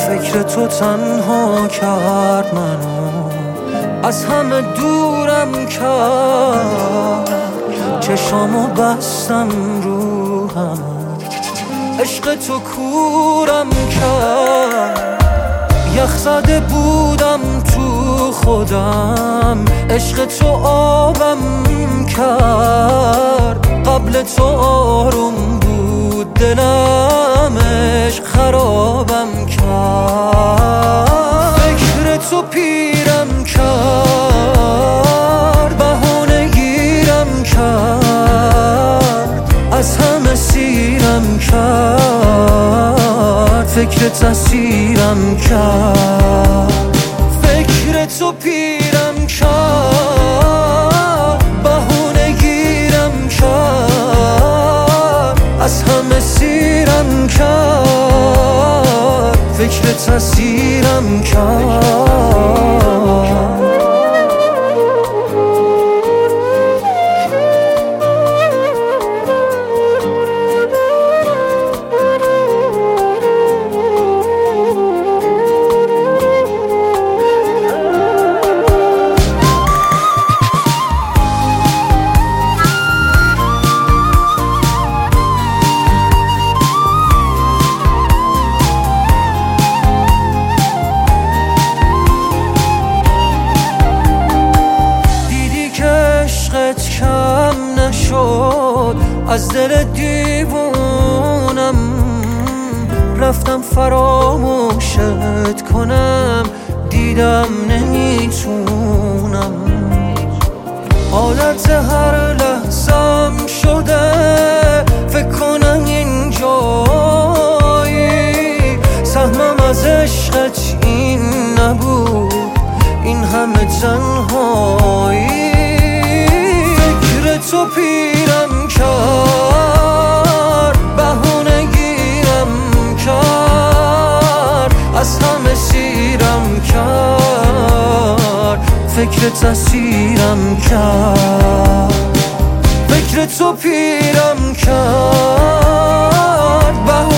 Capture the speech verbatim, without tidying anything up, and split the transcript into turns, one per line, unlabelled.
فکر تو تنها کرد منو، از همه دورم کرد. چشامو بستم رو هم، عشق تو کورم کرد. یخ زده بودم تو خودم، عشق تو آبم کرد. قبل تو آروم بود دلم، عشق خرابم کرد. فکر تو پیرم کرد، بهانه گیرم کرد. از همه سیرم کرد، فکر تسیرم کرد. فکر تو پیرم کرد، بهونه گیرم کرد. از همه سیرم کرد، فکر تسیرم کرد. کم نشد از دل دیوونم، رفتم فراموشت کنم، دیدم نمیتونم. عادت هر لحظم شده، فکر کنم اینجایی. سهمم از عشقت این نبود، این همه تنهایی. تو پیرم کرد، بهونه گیرم کرد. از همه سیرم کرد، فکر تسیرم کرد. فکر تو پیرم کرد، بهونه